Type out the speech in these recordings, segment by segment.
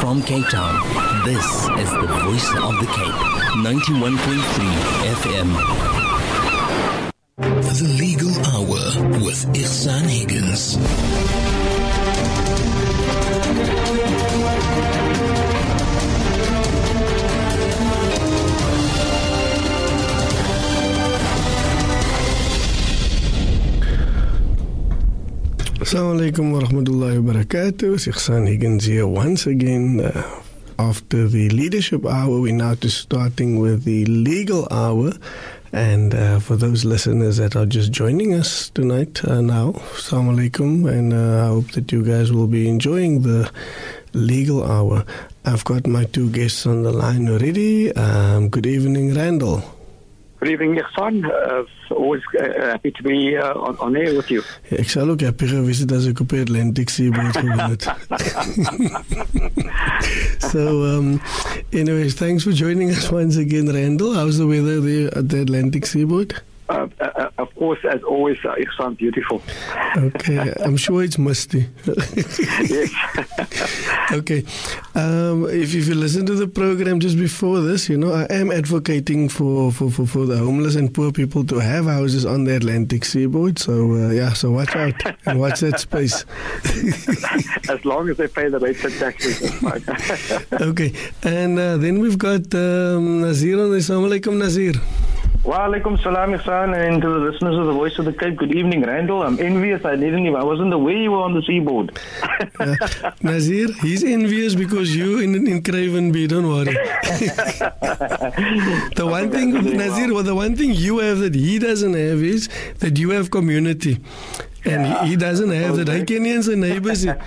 from Cape Town, this is the Voice of the Cape, 91.3 FM. The Legal Hour with Ihsan Higgins. Assalamu alaikum wa rahmatullahi wa barakatuh. Ihsan Higgins here once again. After the leadership hour, we're now starting with the legal hour. And for those listeners that are just joining us tonight now, assalamu alaikum, and I hope that you guys will be enjoying the legal hour. I've got my two guests on the line already. Good evening, Randall. Good evening, Ihsan. Always happy to be on air with you. Ek sal ook happy gewees het as ek op die Atlantic Seaboard gewen het. So, anyways, thanks for joining us once again, Randall. How's the weather there at the Atlantic Seaboard? Of course, as always, Ihsan, beautiful. Okay, I'm sure it's musty. Yes. Okay, if you listen to the program just before this, you know, I am advocating for the homeless and poor people to have houses on the Atlantic Seaboard. So, so watch out and watch that space. As long as they pay the rates and taxes, that's fine. Okay, and then we've got Nazir on the. Assalamu alaikum, Nazir. Wa alaikum salam, Ihsan, and to the listeners of the Voice of the Cape, good evening, Randall. I'm envious. I wasn't aware you were on the seaboard. Nazir, he's envious because you in Craven Bay, don't worry. The one thing, Nazir, the one thing you have that he doesn't have is that you have community. And he doesn't have that. I can answer neighbors. So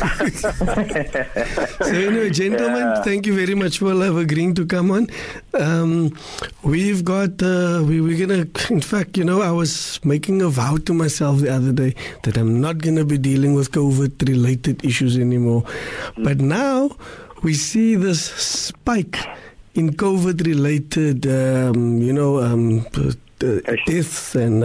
anyway, gentlemen, thank you very much for agreeing to come on. We've got, we're going to, in fact, you know, I was making a vow to myself the other day that I'm not going to be dealing with COVID-related issues anymore. But now we see this spike in COVID-related, deaths and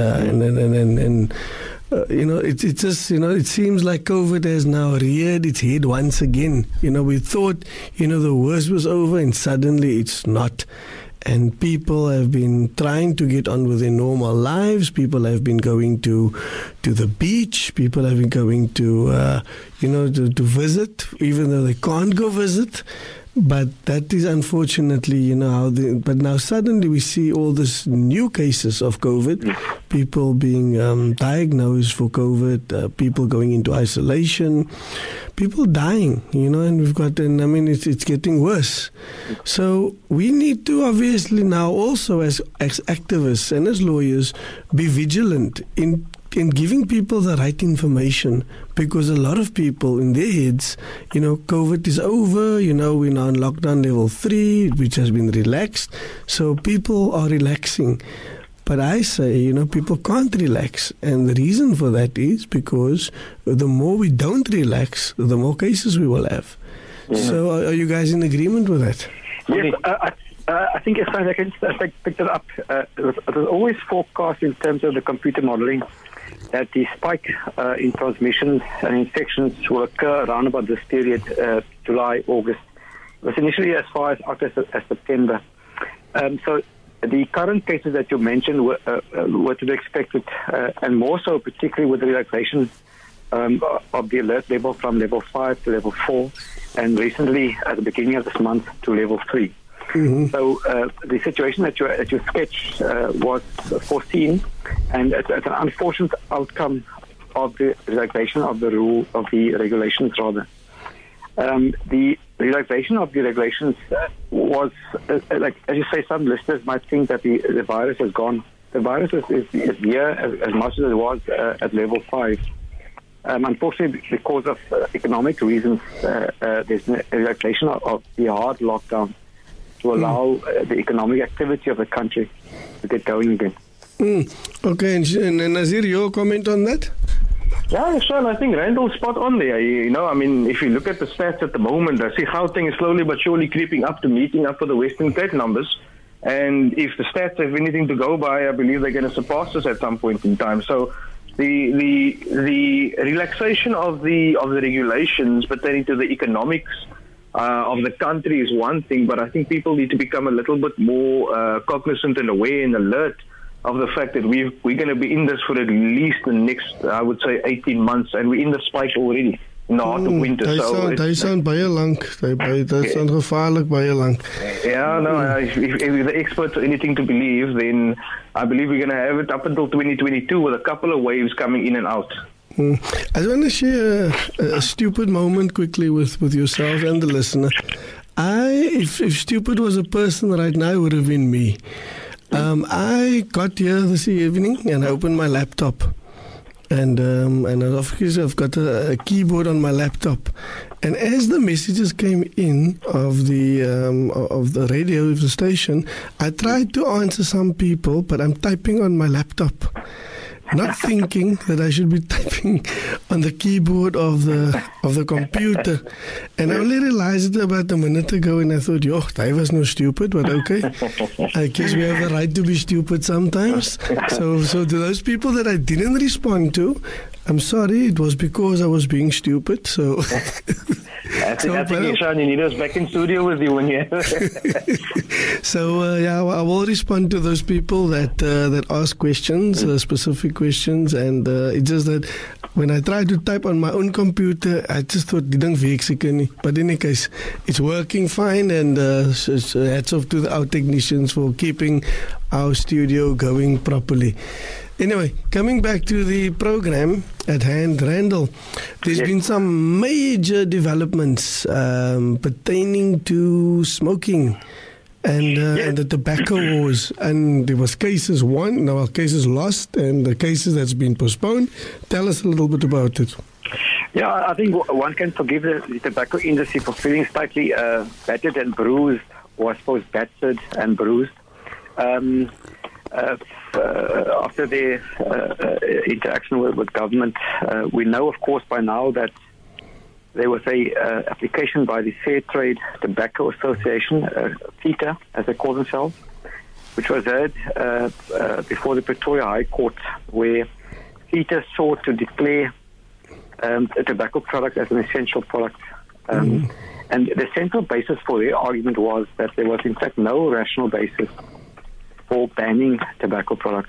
you know, it's just, you know, it seems like COVID has now reared its head once again. You know, we thought, you know, the worst was over and suddenly it's not. And people have been trying to get on with their normal lives. People have been going to the beach. People have been going to, to visit, even though they can't go visit. But that is unfortunately, you know, but now suddenly we see all this new cases of COVID, people being diagnosed for COVID, people going into isolation, people dying, you know, and we've got, and I mean, it's getting worse. So we need to obviously now also as activists and as lawyers be vigilant in giving people the right information, because a lot of people in their heads, you know, COVID is over, you know, we're now in lockdown level 3, which has been relaxed. So people are relaxing. But I say, you know, people can't relax. And the reason for that is because the more we don't relax, the more cases we will have. Mm-hmm. So are you guys in agreement with that? Yes, I think if I can pick that up, it was always forecast in terms of the computer modeling that the spike in transmissions and infections will occur around about this period, July, August. It was initially as far as August as September. So the current cases that you mentioned were to be expected, and more so particularly with the relaxation of the alert level from level 5 to level 4, and recently at the beginning of this month to level 3. Mm-hmm. So the situation that you sketched was foreseen, and it's an unfortunate outcome of the relaxation of the rule of the regulations. Rather, the relaxation of the regulations was like, as you say, some listeners might think that the virus has gone. The virus is here as much as it was at level 5. Unfortunately, because of economic reasons, there's a relaxation of the hard lockdown to allow the economic activity of the country to get going again. Okay, and Nazir, your comment on that? Yeah, Sean, I think Randall's spot on there. You know, I mean, if you look at the stats at the moment, I see Gauteng is slowly but surely creeping up to meeting up for the Western Cape numbers. And if the stats have anything to go by, I believe they're going to surpass us at some point in time. So the relaxation of the regulations pertaining to the economics of the country is one thing, but I think people need to become a little bit more cognizant and aware and alert of the fact that we're going to be in this for at least the next, I would say, 18 months, and we're in the spike already. In the heart of winter. They sound baie lank. They sound gevaarlik baie lank. Yeah, no, if the experts are anything to believe, then I believe we're going to have it up until 2022 with a couple of waves coming in and out. I just want to share a stupid moment quickly with yourself and the listener. If stupid was a person right now, it would have been me. I got here this evening and I opened my laptop. And obviously I've got a keyboard on my laptop. And as the messages came in of the radio of the station, I tried to answer some people, but I'm typing on my laptop, not thinking that I should be typing on the keyboard of the computer. And I only realized it about a minute ago, and I thought, yo, I was no stupid, but okay. I guess we have the right to be stupid sometimes. So to those people that I didn't respond to, I'm sorry, it was because I was being stupid. So I think Sean, you need us back in studio with you when you. So I will respond to those people that ask questions, specific questions, and it's just that when I tried to type on my own computer, I just thought didn't fix it. But in any case, it's working fine, and hats off to our technicians for keeping our studio going properly. Anyway, coming back to the program at hand, Randall, there's been some major developments pertaining to smoking and the tobacco wars. And there was cases won, now cases lost, and the cases that's been postponed. Tell us a little bit about it. Yeah, I think one can forgive the tobacco industry for feeling slightly battered and bruised, or I suppose battered and bruised. After their interaction with government, we know, of course, by now that there was a application by the Fair Trade Tobacco Association, FETA, as they call themselves, which was heard before the Pretoria High Court, where FETA sought to declare a tobacco product as an essential product. And the central basis for their argument was that there was, in fact, no rational basis for banning tobacco products.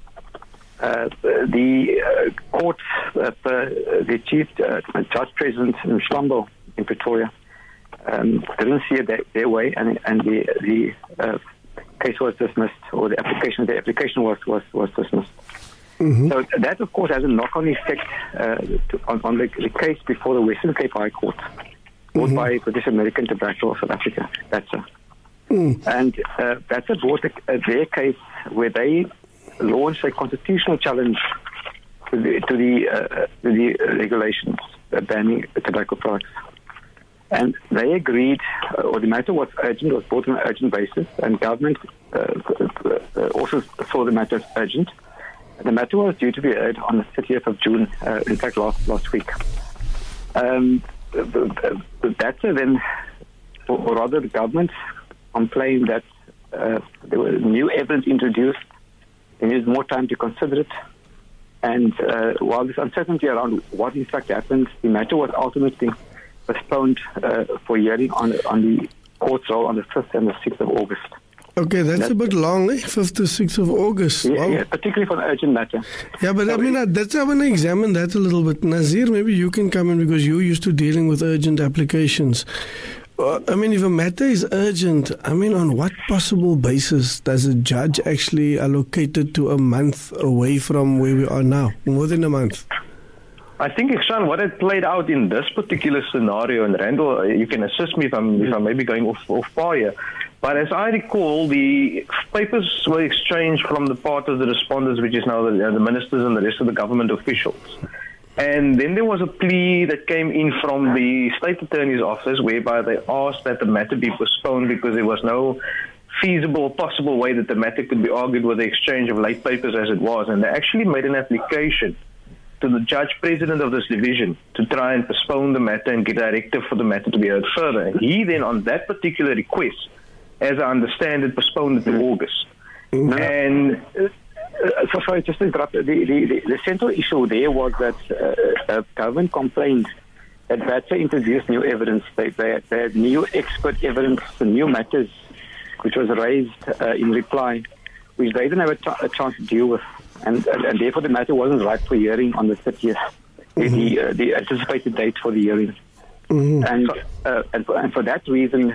The court, the chief judge president in Schlambo in Pretoria, didn't see it their way, and the case was dismissed, or the application was dismissed. Mm-hmm. So that, of course, has a knock-on effect on the case before the Western Cape High Court, brought by British American Tobacco of South Africa. And that's brought their case where they launched a constitutional challenge to the regulations banning tobacco products. And they agreed, or the matter was urgent, was brought on an urgent basis, and government also saw the matter as urgent. The matter was due to be heard on the 30th of June, in fact last week. That's then, or rather the government complained that there was new evidence introduced. They needed more time to consider it. And while there's uncertainty around what in fact happened, the matter was ultimately postponed for hearing on the court's roll on the 5th and the 6th of August. Okay, that's a bit long, 5th to 6th of August. Yeah, particularly for an urgent matter. Yeah, but I mean, that's, I want to examine that a little bit. Nazir, maybe you can come in because you're used to dealing with urgent applications. I mean, if a matter is urgent, I mean, on what possible basis does a judge actually allocate it to a month away from where we are now? More than a month. I think, Sean, what had played out in this particular scenario, and Randall, you can assist me if I'm maybe going off fire, but as I recall, the papers were exchanged from the part of the respondents, which is now the ministers and the rest of the government officials. And then there was a plea that came in from the State Attorney's Office whereby they asked that the matter be postponed because there was no feasible, possible way that the matter could be argued with the exchange of late papers as it was. And they actually made an application to the judge president of this division to try and postpone the matter and get a directive for the matter to be heard further. And he then, on that particular request, as I understand it, postponed it to August. And sorry, just to interrupt. The central issue there was that government complained that BATSA introduced new evidence. They had new expert evidence, new matters, which was raised in reply, which they didn't have a chance to deal with. And therefore the matter wasn't right for hearing on the 30th, the anticipated date for the hearing. And for that reason,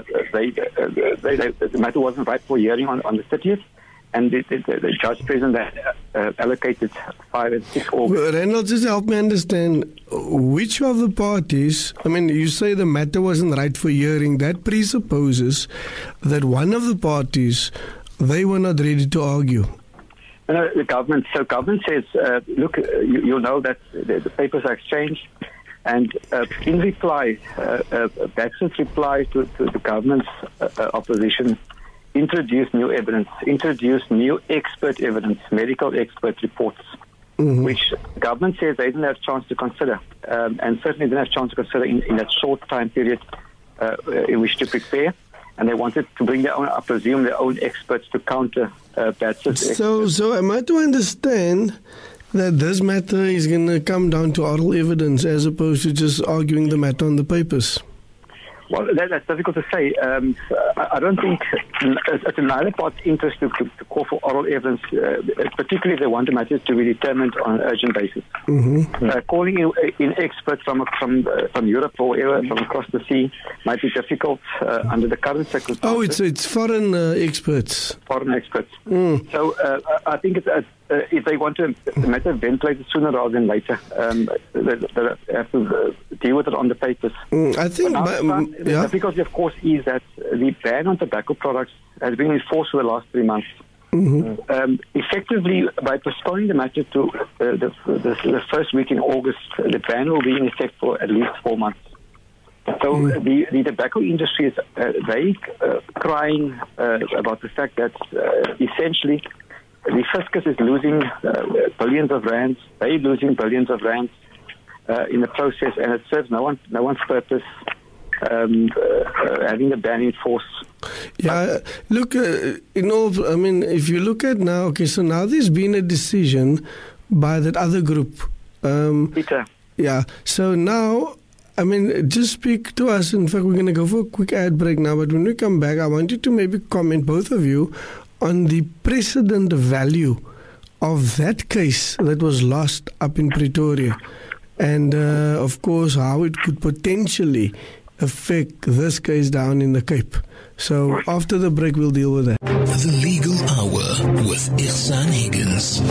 the matter wasn't right for hearing on the 30th. And the judge present allocated 5 and 6 August. Randall, just help me understand, which of the parties, I mean, you say the matter wasn't right for hearing, that presupposes that one of the parties, they were not ready to argue. No, the government. So government says, look, you'll know that the papers are exchanged. And in reply, BATSA's reply to the government's opposition introduced new evidence, introduced new expert evidence, medical expert reports, which government says they didn't have a chance to consider, and certainly didn't have a chance to consider in that short time period in which to prepare. And they wanted to bring their own, I presume, their own experts to counter BATSA's. So am I to understand that this matter is going to come down to oral evidence as opposed to just arguing the matter on the papers? Well, that's difficult to say. I don't think it's in neither party's interest to call for oral evidence, particularly if they want the matter to be determined on an urgent basis. Calling in experts from Europe or wherever, from across the sea, might be difficult under the current circumstances. Oh, it's foreign experts. Foreign experts. So I think if they want to the matter ventilated sooner rather than later, they have to deal with it on the papers. I think the difficulty, of course, is that the ban on tobacco products has been enforced for the last 3 months. Effectively, by postponing the matter to the first week in August, the ban will be in effect for at least 4 months. So the tobacco industry is very crying about the fact that essentially the fiscus is losing billions of rands. They're losing billions of rands in the process, and it serves no one's purpose. Having the ban in force. Yeah, look, if you look at now, okay, so now there's been a decision by that other group. Peter. Yeah, so now, just speak to us. In fact, we're going to go for a quick ad break now, but when we come back, I want you to maybe comment, both of you, on the precedent value of that case that was lost up in Pretoria. And, of course, how it could potentially affect this case down in the Cape. So after the break, we'll deal with that. The Legal Hour with Ihsan Higgins.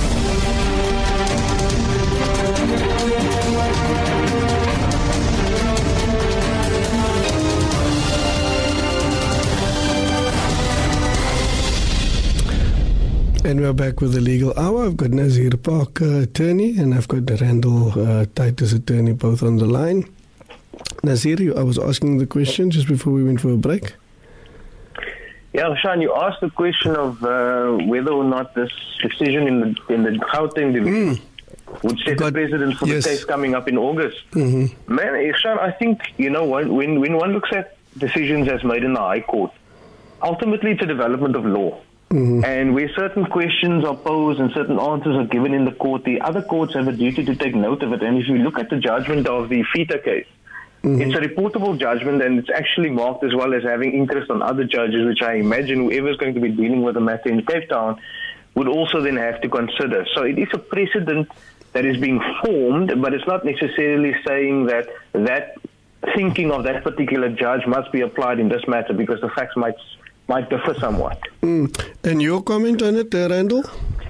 And we're back with the Legal Hour. I've got Nazir Parker, attorney, and I've got Randall Titus, attorney, both on the line. Nazir, I was asking the question just before we went for a break. Yeah, Sean, you asked the question of whether or not this decision in the Gauteng division would set the precedent for the case coming up in August. Man, Sean, I think, when one looks at decisions as made in the High Court, ultimately it's a development of law. And where certain questions are posed and certain answers are given in the court, the other courts have a duty to take note of it. And if you look at the judgment of the FETA case, it's a reportable judgment, and it's actually marked as well as having interest on other judges, which I imagine whoever's going to be dealing with the matter in Cape Town would also then have to consider. So it is a precedent that is being formed, but it's not necessarily saying that thinking of that particular judge must be applied in this matter, because the facts might differ somewhat. And your comment on it, Randall?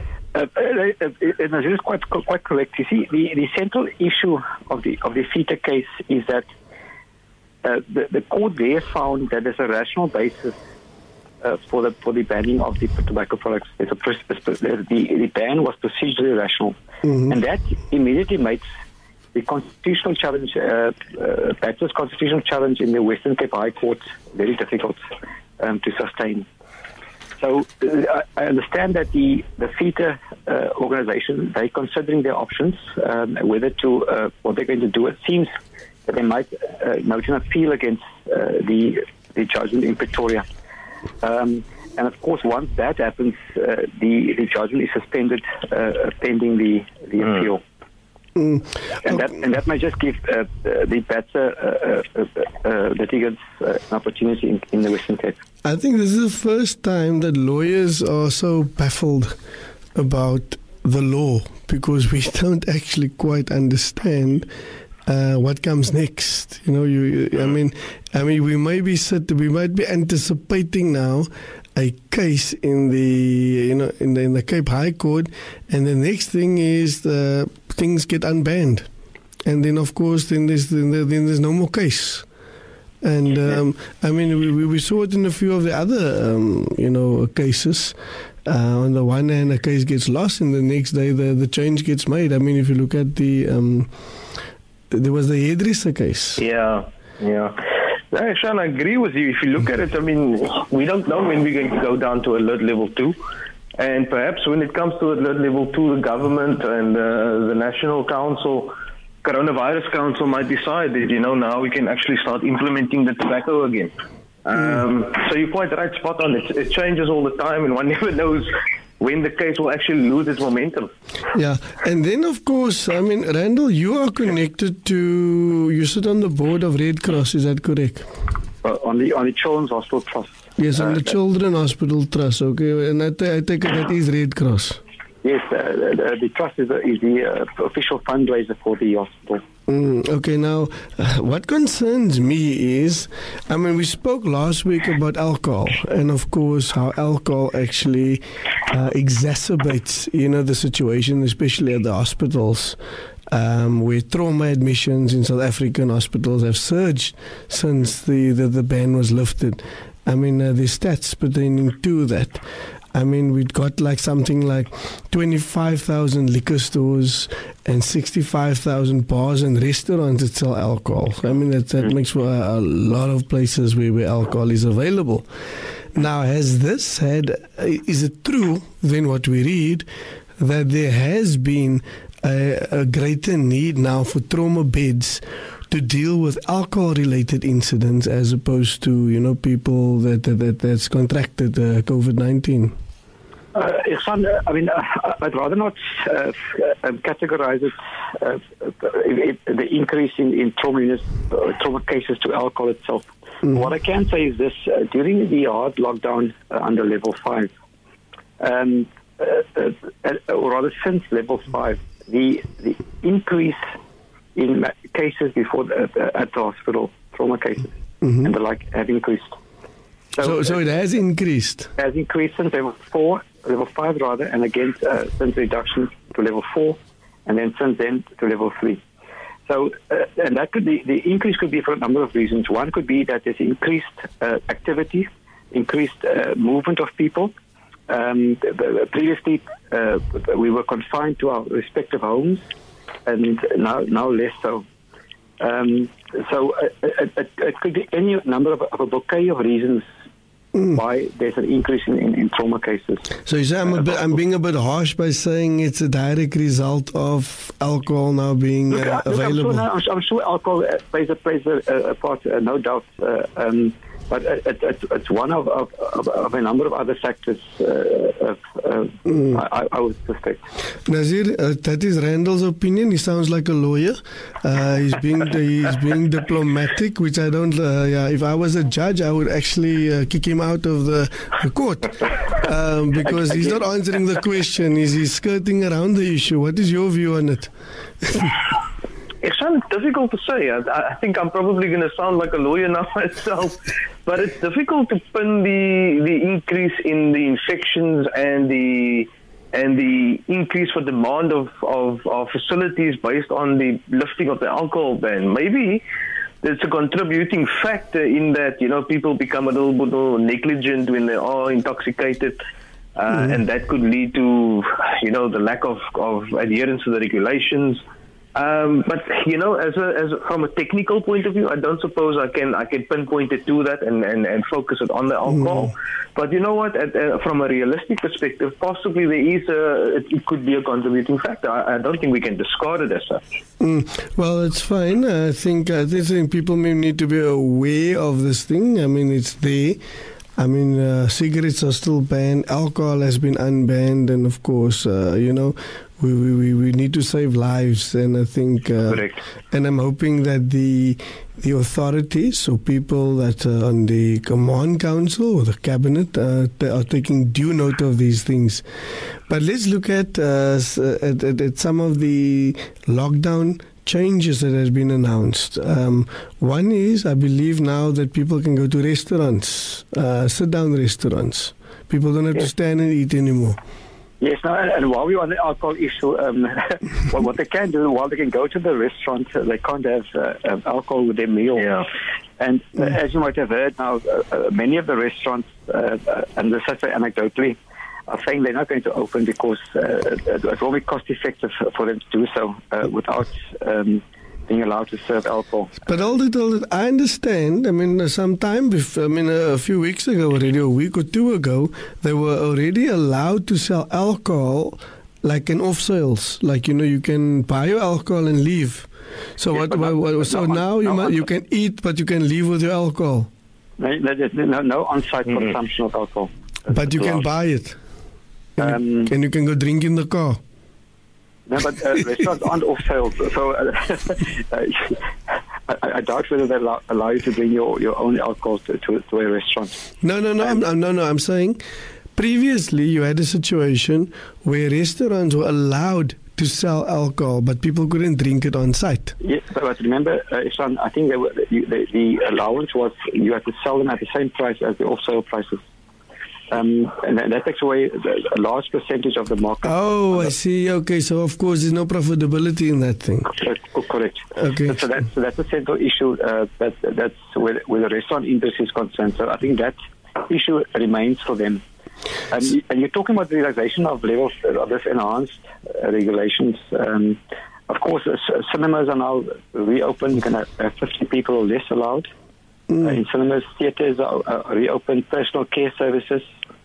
It is quite correct. You see, the central issue of the FETA case is that the court there found that there's a rational basis for the banning of the tobacco products. The ban was procedurally rational, and that immediately makes the constitutional challenge, BATSA's constitutional challenge in the Western Cape High Court, very difficult to sustain. So I understand that the FETA organization, they're considering their options, whether to what they're going to do. It seems that they might mount an appeal against the judgment in Pretoria. And of course, once that happens, the judgment is suspended pending the appeal. Mm. And that might just give the better litigants an opportunity in the Western Cape. I think this is the first time that lawyers are so baffled about the law, because we don't actually quite understand what comes next. You know, I mean, we might be anticipating now a case in the in the Cape High Court, and the next thing is things get unbanned, and then of course then there's no more case. And I mean, we saw it in a few of the other cases. On the one hand, a case gets lost, and the next day the change gets made. I mean, if you look at there was the hairdresser case. Yeah. No, Sean, I agree with you. If you look at it, I mean, we don't know when we're going to go down to alert level 2. And perhaps when it comes to alert level 2, the government and the National Council, Coronavirus Council might decide that, now we can actually start implementing the tobacco again. So you're quite right, spot on. It changes all the time, and one never knows when the case will actually lose its momentum. Yeah, and then of course, I mean, Randall, you are connected you sit on the board of Red Cross, is that correct? On the Children's Hospital Trust. Yes, on the Children's Hospital Trust, okay, and I take it that is Red Cross. Yes, the trust is the official fundraiser for the hospital. Okay, now, what concerns me is, I mean, we spoke last week about alcohol, and of course how alcohol actually exacerbates, the situation, especially at the hospitals, where trauma admissions in South African hospitals have surged since the ban was lifted. I mean, the stats pertaining to that. I mean, we've got something like 25,000 liquor stores and 65,000 bars and restaurants that sell alcohol. I mean, that makes for a lot of places where alcohol is available. Now, is it true, then what we read, that there has been a greater need now for trauma beds to deal with alcohol-related incidents as opposed to, people that's contracted COVID-19? I mean, I'd rather not categorize it, the increase in trauma cases to alcohol itself. Mm-hmm. What I can say is this: during the hard lockdown under level 5, or rather since level 5, the increase in cases before at the hospital, trauma cases, mm-hmm. and the like, have increased. So it has increased? It has increased since level 5 rather, and again since reduction to level 4, and then since then to level 3. So, and that could be, the increase could be for a number of reasons. One could be that there's increased activity, increased movement of people. Previously, we were confined to our respective homes, and now less so. So it could be any number of a bouquet of reasons why there's an increase in trauma cases. So you say I'm being a bit harsh by saying it's a direct result of alcohol now being available. I'm sure alcohol plays a part, no doubt. But it's one of a number of other factors. I would suspect. Nazir, that is Randall's opinion. He sounds like a lawyer. He's being diplomatic, which I don't. If I was a judge, I would actually kick him out of the court because he's not answering the question. He's skirting around the issue. What is your view on it? It's difficult to say. I think I'm probably going to sound like a lawyer now myself, but it's difficult to pin the increase in the infections and the increase for demand of facilities based on the lifting of the alcohol ban. Maybe there's a contributing factor in that, people become a little bit more negligent when they are intoxicated, and that could lead to, the lack of adherence to the regulations. But as from a technical point of view, I don't suppose I can pinpoint it to that and focus it on the alcohol. But you know what? From a realistic perspective, possibly it could be a contributing factor. I don't think we can discard it as such. Well, it's fine. I think people may need to be aware of this thing. I mean, it's there. I mean, cigarettes are still banned. Alcohol has been unbanned, and of course, we need to save lives. And I think, Correct. And I'm hoping that the authorities or people that are on the Command Council or the Cabinet they are taking due note of these things. But let's look at some of the lockdown changes that has been announced. One is, I believe now that people can go to restaurants, sit-down restaurants. People don't have to stand and eat anymore. Yes, no, and while we're on the alcohol issue, what they can do, while they can go to the restaurant, they can't have alcohol with their meal. Yeah. And as you might have heard now, many of the restaurants, and this is anecdotally, are saying they're not going to open because it will be cost effective for them to do so without being allowed to serve alcohol. But all that, I understand. I mean, a few weeks ago already, a week or two ago, they were already allowed to sell alcohol like in off sales. Like, you can buy your alcohol and leave. So yes, now you can eat, but you can leave with your alcohol. There's no on-site consumption of alcohol. But you can buy it. And you can go drink in the car. No, but restaurants aren't off sale, so I doubt whether they allow you to bring your own alcohol to a restaurant. No. I'm saying previously you had a situation where restaurants were allowed to sell alcohol, but people couldn't drink it on site. Yes, but remember, Ishan, I think the allowance was you had to sell them at the same price as the off sale prices. And that takes away a large percentage of the market. Oh, I see. Okay, so of course there's no profitability in that thing. Correct. Okay. So that's a central issue. That's where the restaurant industry is concerned. So I think that issue remains for them. And you're talking about the realization of levels of this enhanced regulations. Of course, cinemas are now reopened. You can have 50 people or less allowed. In cinemas, theatres are reopened. Personal care services.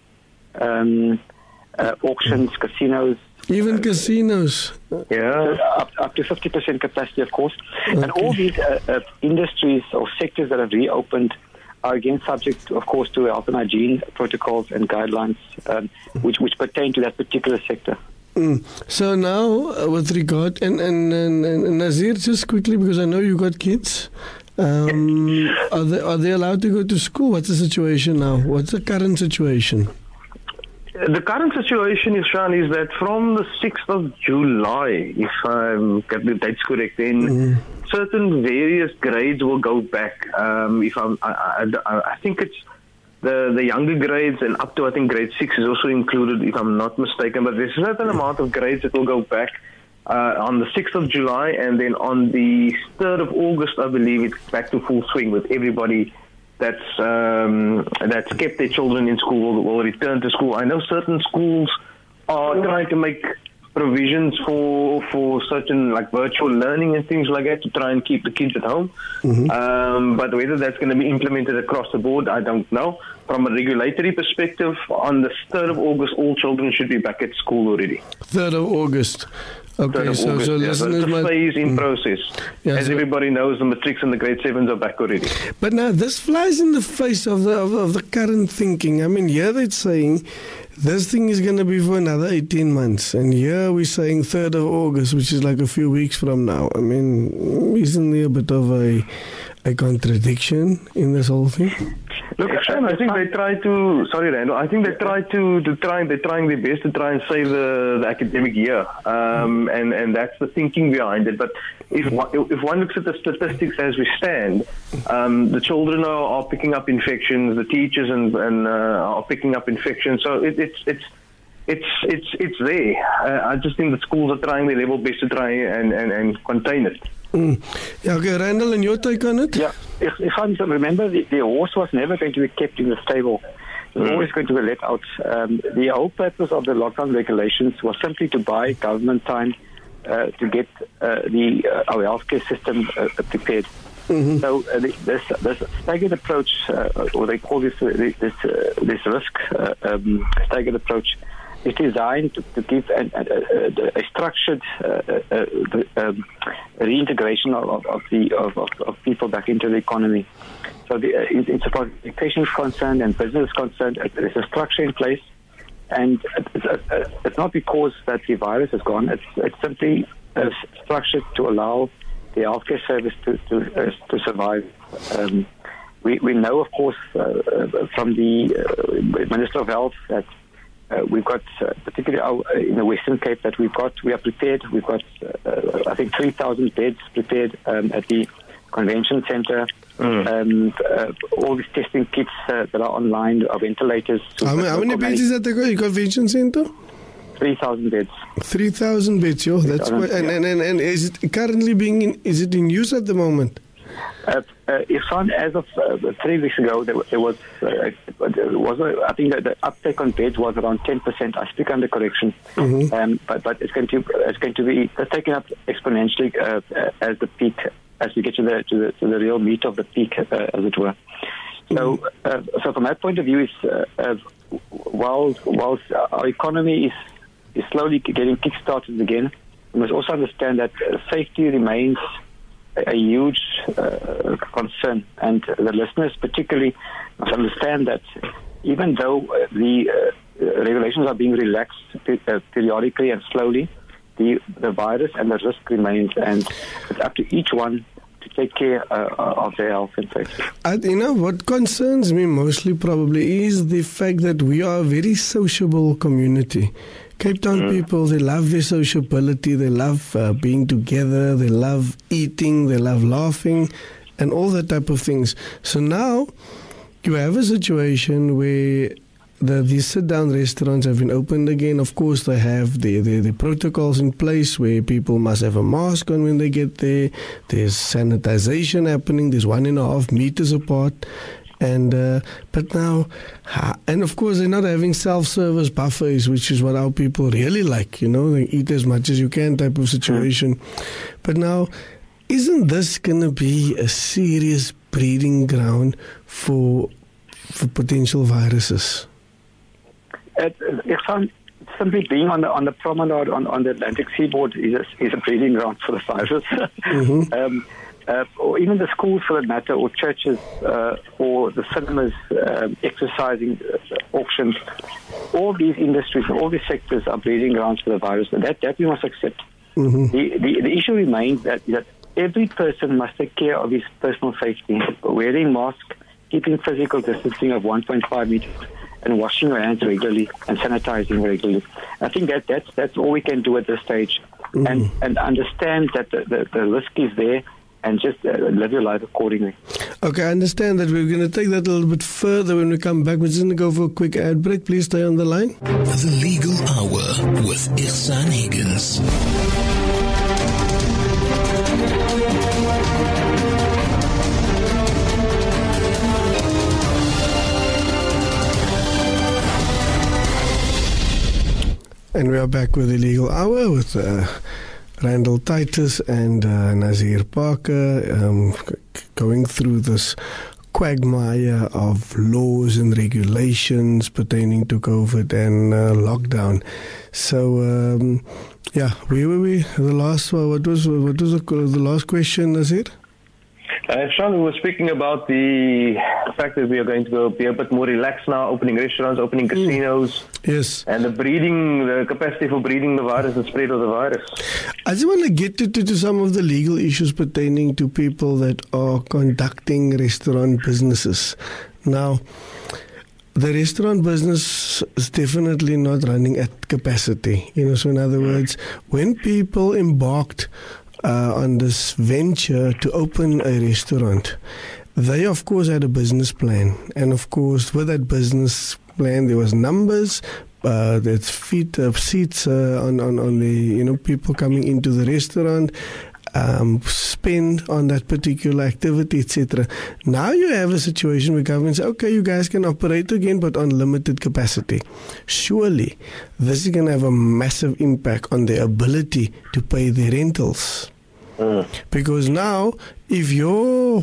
Auctions, casinos. Even casinos. Yeah. Up to 50% capacity, of course. Okay. And all these industries or sectors that have reopened are again subject, of course, to health and hygiene protocols and guidelines which pertain to that particular sector. So now, with regard, and Nazir, just quickly, because I know you got kids, are they allowed to go to school? What's the situation now? What's the current situation? The current situation, Sean, is that from the 6th of July, if I get the dates correct, then certain various grades will go back. I think it's the younger grades and up to, I think, grade 6 is also included, if I'm not mistaken. But there's a certain amount of grades that will go back on the 6th of July, and then on the 3rd of August, I believe, it's back to full swing with everybody that's kept their children in school will return to school. I know certain schools are trying to make provisions for certain, like, virtual learning and things like that to try and keep the kids at home. But whether that's going to be implemented across the board, I don't know. From a regulatory perspective, on the 3rd of August, all children should be back at school already. 3rd of August. Okay, so listeners, it's a phase-in process. Yeah, as everybody knows, the matrics and the grade 7s are back already. But now this flies in the face of the current thinking. I mean, here they're saying this thing is going to be for another 18 months. And here we're saying 3rd of August, which is like a few weeks from now. I mean, isn't there a bit of a contradiction in this whole thing? Look, I think they try to. Sorry, Randall. I think they try to try. They're trying their best to try and save the academic year, and that's the thinking behind it. But if one looks at the statistics as we stand, the children are picking up infections. The teachers and are picking up infections. So it's there. I just think the schools are trying their level best to try and contain it. Yeah, okay, Randall, and your take on it? Yeah, if I remember, the horse was never going to be kept in the stable. It was always going to be let out. The whole purpose of the lockdown regulations was simply to buy government time to get our healthcare system prepared. So this staggered approach, or they call this risk staggered approach, is designed to give a structured reintegration of people back into the economy. So insofar as education is concerned and business is concerned, there's a structure in place, and it's not because that the virus is gone. It's simply structured to allow the healthcare service to survive. We know, of course, from the Minister of Health that we've got, particularly in the Western Cape, that we are prepared. We've got, I think, 3,000 beds prepared at the convention centre. All these testing kits that are online, are ventilators. How many beds is at the convention centre? 3,000 beds. 3,000 beds, yo. That's quite, and is it currently is it in use at the moment? Ihsan, as of 3 weeks ago, there was I think that the uptake on beds was around 10%. I speak under correction, but it's going to be taken up exponentially as the peak, as we get to the real meat of the peak, as it were. So from that point of view, whilst our economy is slowly getting kick-started again, we must also understand that safety remains a huge concern, and the listeners particularly must understand that even though the regulations are being relaxed periodically and slowly, the virus and the risk remains, and it's up to each one to take care of their health and safety. What concerns me mostly probably is the fact that we are a very sociable community. Cape Town people, they love their sociability, they love being together, they love eating, they love laughing, and all that type of things. So now you have a situation where these sit-down restaurants have been opened again. Of course, they have the protocols in place where people must have a mask on when they get there. There's sanitization happening. There's 1.5 meters apart. And but now, and of course, they're not having self-service buffets, which is what our people really like. They eat as much as you can type of situation. But now, isn't this going to be a serious breeding ground for potential viruses? Simply being on the promenade on the Atlantic seaboard is a breeding ground for the virus. Or even the schools, for that matter, or churches, or the cinemas, exercising auctions. All these industries, all these sectors are breeding grounds for the virus, and that we must accept. The issue remains that every person must take care of his personal safety, wearing masks, keeping physical distancing of 1.5 meters, and washing your hands regularly and sanitizing regularly. I think that's all we can do at this stage, and understand that the risk is there, and just live your life accordingly. Okay, I understand that. We're going to take that a little bit further when we come back. We're just going to go for a quick ad break. Please stay on the line. The Legal Hour with Ihsan Higgins. And we are back with the Legal Hour with Randall Titus and Nazir Parker, going through this quagmire of laws and regulations pertaining to COVID and lockdown. So, where were we? The last what was the last question, Nazir? Sean, we were speaking about the fact that we are going to be a bit more relaxed now, opening restaurants, opening casinos. Yes. And the capacity for breeding the virus, the spread of the virus. I just want to get to some of the legal issues pertaining to people that are conducting restaurant businesses. Now, the restaurant business is definitely not running at capacity. So in other words, when people embarked on this venture to open a restaurant, they of course had a business plan, and of course with that business plan there was numbers, there's seats on the people coming into the restaurant, spend on that particular activity, etc. Now you have a situation where government says, okay, you guys can operate again, but on limited capacity. Surely this is going to have a massive impact on their ability to pay their rentals. Because now, if your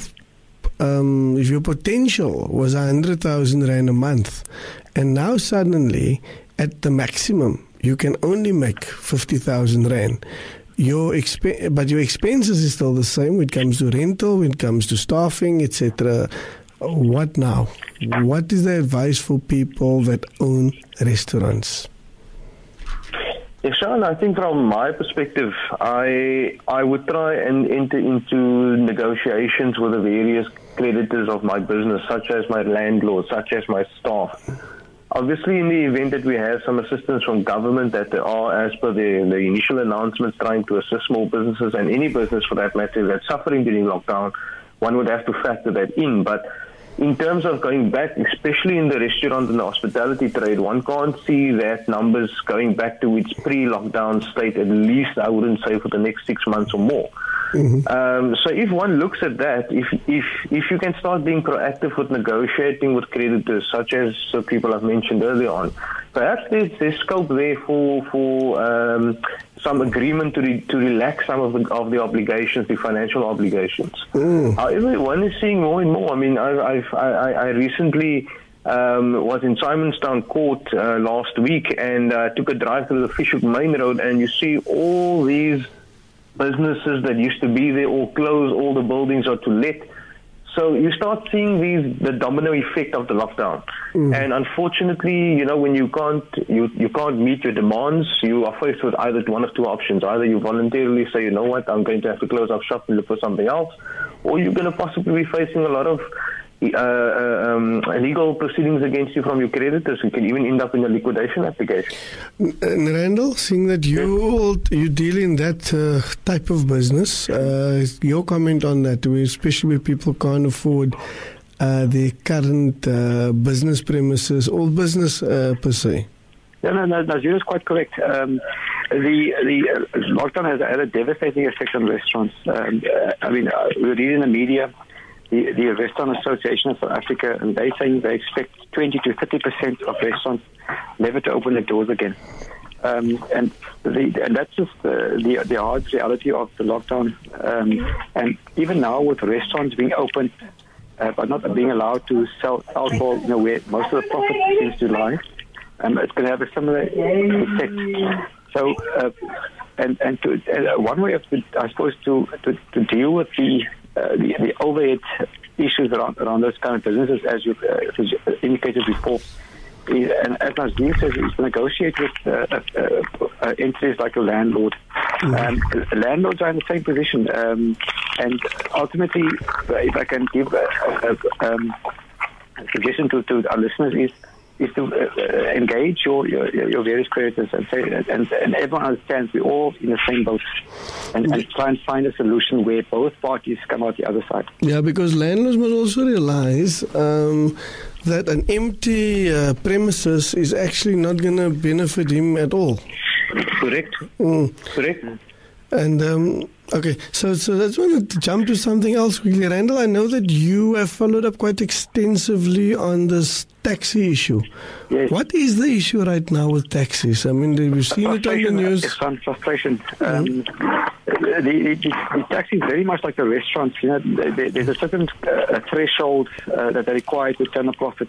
potential was 100,000 rand a month, and now suddenly, at the maximum, you can only make 50,000 rand. But your expenses is still the same when it comes to rental, when it comes to staffing, etc. What now? What is the advice for people that own restaurants? Yeah, Sean, I think from my perspective, I would try and enter into negotiations with the various creditors of my business, such as my landlord, such as my staff. Obviously, in the event that we have some assistance from government that there are, as per the initial announcements, trying to assist small businesses and any business for that matter that's suffering during lockdown, one would have to factor that in. But in terms of going back, especially in the restaurant and the hospitality trade, one can't see that numbers going back to its pre-lockdown state, at least I wouldn't say for the next 6 months or more. Mm-hmm. So if one looks at that, if you can start being proactive with negotiating with creditors, such as people I've mentioned earlier on, perhaps there's scope there for some agreement to relax some of the obligations, the financial obligations. However, one is seeing more and more. I mean, I recently was in Simonstown Court last week and took a drive through the Fishhook Main Road, and you see all these businesses that used to be there all closed, all the buildings are to let. So you start seeing the domino effect of the lockdown. And unfortunately, when you can't meet your demands, you are faced with either one of two options. Either you voluntarily say, you know what, I'm going to have to close up shop and look for something else, or you're going to possibly be facing a lot of legal proceedings against you from your creditors. You can even end up in a liquidation application. Randall, seeing that you deal in that type of business, your comment on that, especially where people can't afford the current business premises or business per se. No, Nazir is quite correct. The lockdown has had a devastating effect on restaurants. I mean, we read in the media, the Restaurant Association of South Africa, and they're saying they expect 20 to 30% of restaurants never to open their doors again. And that's just the hard reality of the lockdown. And even now, with restaurants being open, but not being allowed to sell alcohol, where most of the profit seems to lie, it's going to have a similar effect. So, one way of, I suppose, to deal with the overhead issues around those kind of businesses, as you indicated before, and as Nazir says, is to negotiate with entities like a landlord. Landlords are in the same position, and ultimately, if I can give a suggestion to our listeners, is to engage your various creditors and say, and everyone understands we're all in the same boat, and try and find a solution where both parties come out the other side. Yeah, because landlords must also realize that an empty premises is actually not going to benefit him at all. Correct. Correct. And okay, so let's want to jump to something else quickly. Randall, I know that you have followed up quite extensively on this taxi issue. Yes. What is the issue right now with taxis? I mean, we've seen it on the news. It's some frustration. The taxi is very much like the restaurants. There's a certain threshold that they're required to turn a profit.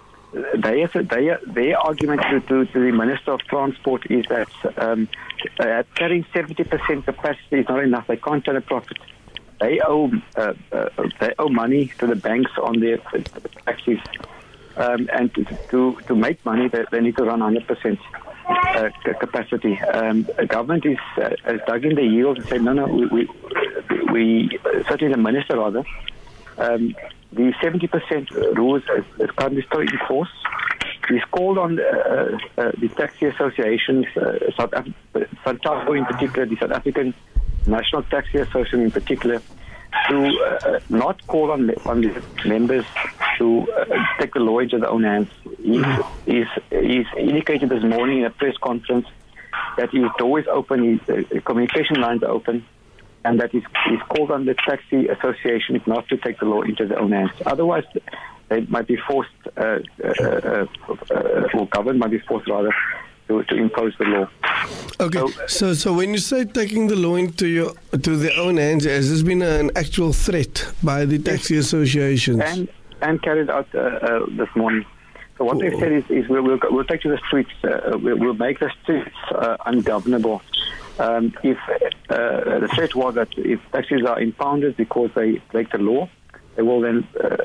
Their argument to the Minister of Transport is that carrying 70% capacity is not enough. They can't turn a profit. They owe money to the banks on their taxis, and to make money, they need to run 100% capacity. The government has dug in their heels and said, no, we certainly the minister rather. The 70% rules is currently still in force. He's called on the taxi associations, SANTAGO in particular, the South African National Taxi Association in particular, to not call on the members to take the law into their own hands. He's indicated this morning in a press conference that his door is open, his communication lines are open, and that he's called on the taxi association not to take the law into their own hands. Otherwise, they might be forced, or government might be forced rather, to impose the law. Okay, so when you say taking the law into their own hands, has this been an actual threat by the taxi associations? And carried out this morning. So what they've said is we'll take to the streets. We'll make the streets ungovernable. If the threat was that if taxis are impounded because they break the law, they will then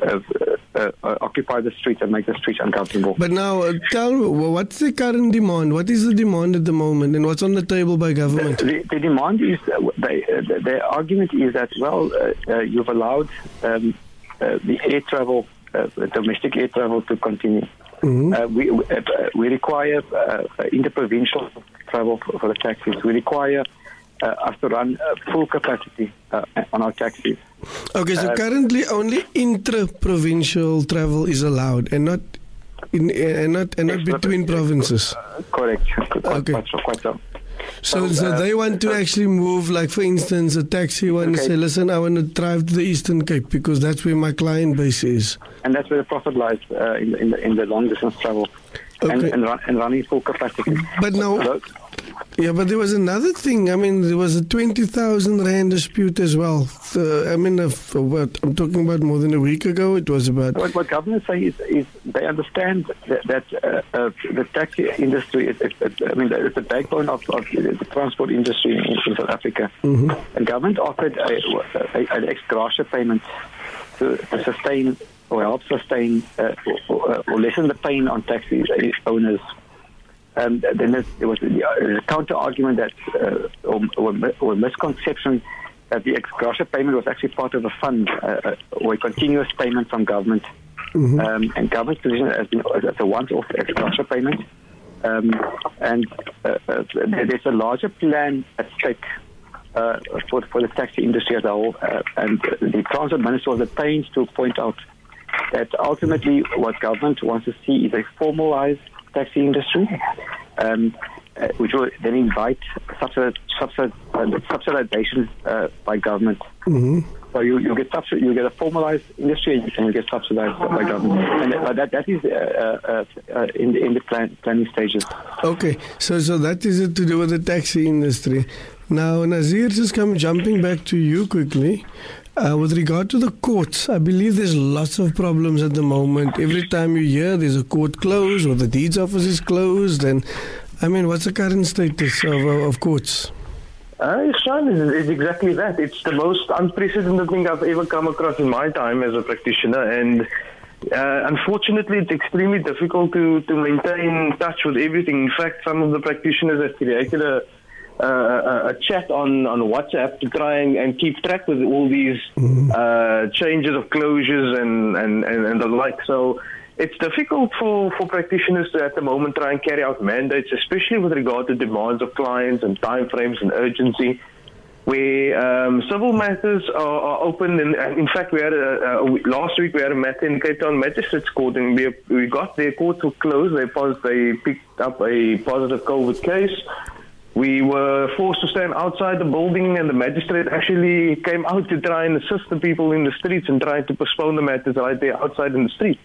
occupy the streets and make the streets ungovernable. But now, tell me, what's the current demand? What is the demand at the moment, and what's on the table by government? The demand is, their argument is that, you've allowed the air travel, domestic air travel to continue. Mm-hmm. We require interprovincial travel for the taxis. We require us to run full capacity on our taxis. Okay, so currently only intra-provincial travel is allowed, and not between provinces. Correct. Okay. Quite so. So they want to actually move, like for instance, a taxi wants to say, listen, I want to drive to the Eastern Cape because that's where my client base is. And that's where the profit lies in the long distance travel. Okay. And running full capacity. But now, but there was another thing. I mean, there was a 20,000 rand dispute as well. I'm talking about more than a week ago. It was about... What government say is they understand that the taxi industry, it's the backbone of the transport industry in South Africa. Mm-hmm. The government offered an ex gratia payment to sustain or help sustain or lessen the pain on taxi owners. And then there was a counter argument that or misconception that the ex gratia payment was actually part of a fund or a continuous payment from government. Mm-hmm. And government's position has been as a once-off ex gratia payment. And there's a larger plan at stake for the taxi industry as a whole. And the transport minister was at pains to point out that ultimately what government wants to see is a formalized taxi industry, which will then invite subsidization by government. Mm-hmm. So you get a formalized industry and you get subsidized by government, and that is in the planning stages. Okay, so that is it to do with the taxi industry. Now, Nazir, just jumping back to you quickly. With regard to the courts, I believe there's lots of problems at the moment. Every time you hear there's a court closed or the deeds office is closed, and I mean, what's the current status of courts? Sean, it's exactly that. It's the most unprecedented thing I've ever come across in my time as a practitioner, and unfortunately it's extremely difficult to maintain touch with everything. In fact, some of the practitioners have created a chat on WhatsApp to try and keep track with all these changes of closures and the like. So it's difficult for practitioners to at the moment try and carry out mandates, especially with regard to demands of clients and timeframes and urgency, where civil matters are open. And in fact, we had last week we had a matter in Cape Town Magistrates Court, and we got their courts were closed. They picked up a positive COVID case. We were forced to stand outside the building, and the magistrate actually came out to try and assist the people in the streets and try to postpone the matters right there outside in the streets.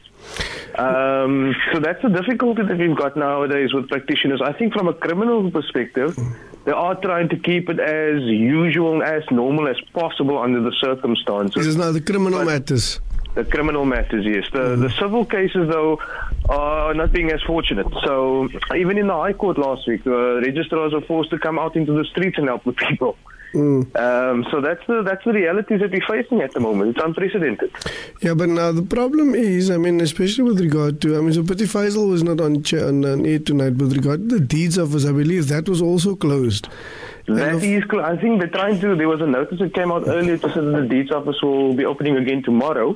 So that's the difficulty that we've got nowadays with practitioners. I think from a criminal perspective, they are trying to keep it as usual, as normal as possible under the circumstances. This is now the criminal matters. The criminal matters, yes. The civil cases, though, are not being as fortunate. So even in the High Court last week, registrars were forced to come out into the streets and help the people. So that's the realities that we're facing at the moment. It's unprecedented. Yeah, but now the problem is, I mean, especially with regard to, so Patti Faisal was not on air tonight. With regard to the deeds office, I believe that was also closed. That is cool. I think they're trying to. There was a notice that came out earlier to say that the deeds office will be opening again tomorrow.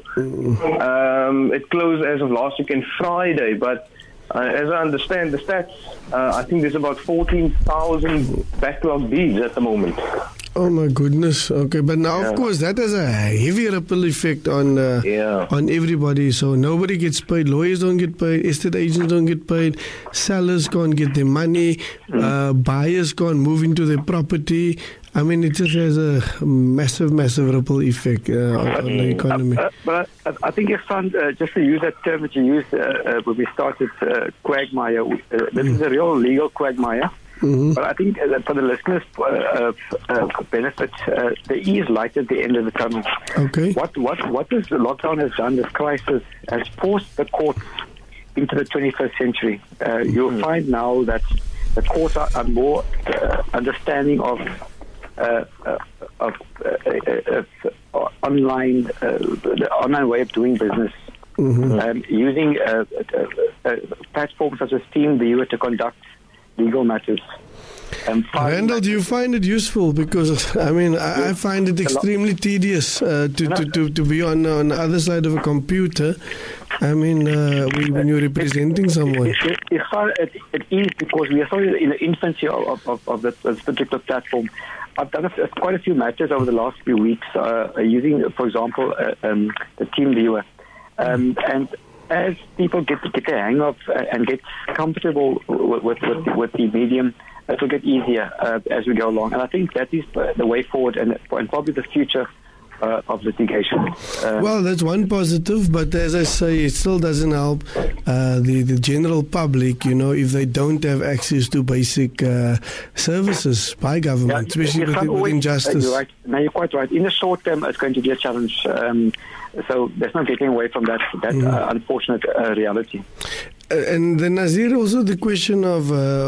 It closed as of last week and Friday, but as I understand the stats, I think there's about 14,000 backlog deeds at the moment. Oh my goodness. Okay, but now of course that has a heavy ripple effect on everybody. So nobody gets paid. Lawyers don't get paid. Estate agents don't get paid. Sellers can't get their money. Buyers can't move into their property. I mean, it just has a massive ripple effect on the economy. But I think it's fun, just to use that term that you used when we started, quagmire. This is a real legal quagmire. Mm-hmm. But I think for the listeners' benefit, there is light at the end of the tunnel. Okay. What this lockdown has done, this crisis, has forced the courts into the 21st century. You'll find now that the courts are more understanding of online, the online way of doing business, using platforms such as TeamViewer to conduct legal matters. Randall, do you find it useful? Because I find it extremely tedious to be on the other side of a computer. When you're representing someone. It is because we are still in the infancy of this particular platform. I've done quite a few matches over the last few weeks using, for example, the TeamViewer. And as people get the hang of and get comfortable with the medium, it will get easier as we go along. And I think that is the way forward and probably the future of litigation. Well, that's one positive, but as I say, it still doesn't help the general public, if they don't have access to basic services by government, especially within justice. You're right. No, you're quite right. In the short term, it's going to be a challenge. So there's no getting away from that unfortunate reality. And then, Nazir, also the question of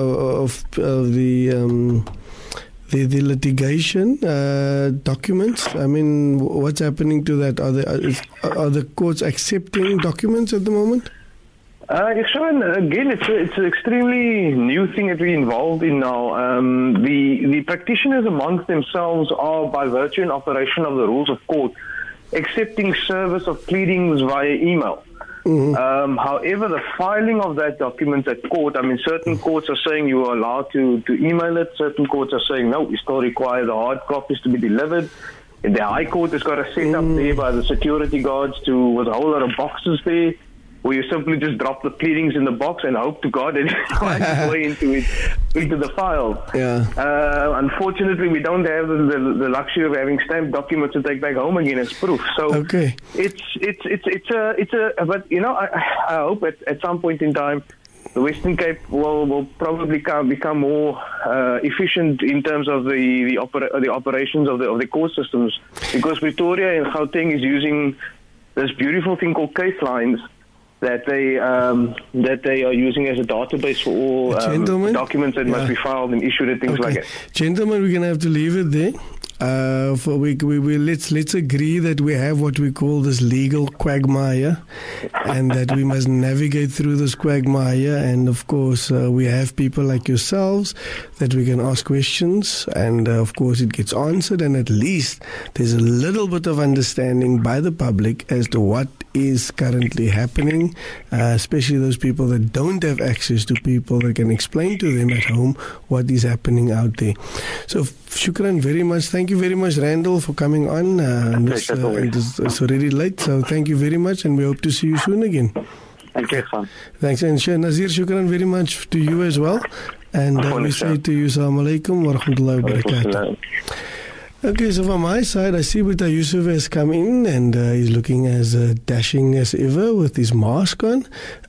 the litigation documents. What's happening to that? Are the courts accepting documents at the moment? Again, it's an extremely new thing that we're involved in now. The practitioners amongst themselves are, by virtue and operation of the rules of court, accepting service of pleadings via email. However, the filing of that document at court, certain courts are saying you are allowed to email it. Certain courts are saying, no, we still require the hard copies to be delivered. And the High Court has got a setup there by the security guards with a whole lot of boxes there, where you simply just drop the pleadings in the box and hope to God that it finds its way into the file. Yeah. Unfortunately, we don't have the luxury of having stamped documents to take back home again as proof. So okay. But I hope at some point in time the Western Cape will probably become more efficient in terms of the operations of the court systems, because Pretoria and Gauteng is using this beautiful thing called case lines that they are using as a database for all documents that must be filed and issued and things like that. Gentlemen, we're going to have to leave it there. Let's agree that we have what we call this legal quagmire, and that we must navigate through this quagmire. And of course, we have people like yourselves that we can ask questions, and of course, it gets answered. And at least there's a little bit of understanding by the public as to what is currently happening, especially those people that don't have access to people that can explain to them at home what is happening out there. So, shukran very much. Thank you very much, Randall, for coming on. It's already late, so thank you very much, and we hope to see you soon again. Thank you, Irfan. Thanks, and Nazir, shukran very much to you as well. And we say to you, Assalamu alaikum wa rahmatullahi wa barakatuh. Okay, so from my side, I see Buta Yusuf has come in, and he's looking as dashing as ever with his mask on.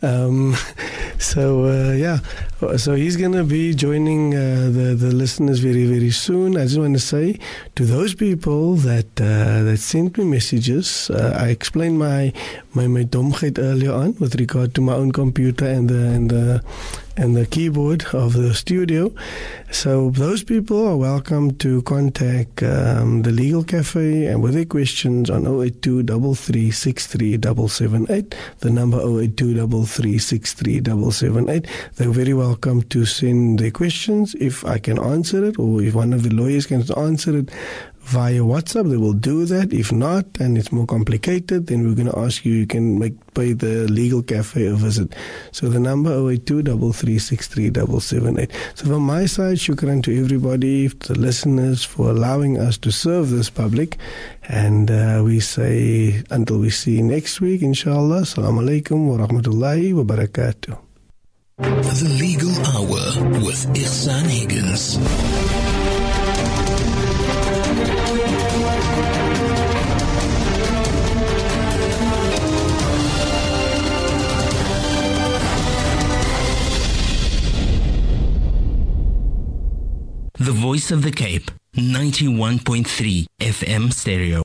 So he's going to be joining the listeners very, very soon. I just want to say to those people that sent me messages, I explained my domheid earlier on with regard to my own computer and the keyboard of the studio. So those people are welcome to contact the Legal Cafe and with their questions on 082-3363-778, the number 082-3363-778. They're very welcome to send their questions if I can answer it, or if one of the lawyers can answer it via WhatsApp, they will do that. If not, and it's more complicated, then we're going to ask you can pay the Legal Cafe a visit. So the number 082-3363-778. So from my side, shukran to everybody, to the listeners, for allowing us to serve this public. And we say until we see you next week, inshallah. Assalamu alaikum wa rahmatullahi wa barakatuh. The Legal Hour with Ihsan Higgins. The Voice of the Cape, 91.3 FM stereo.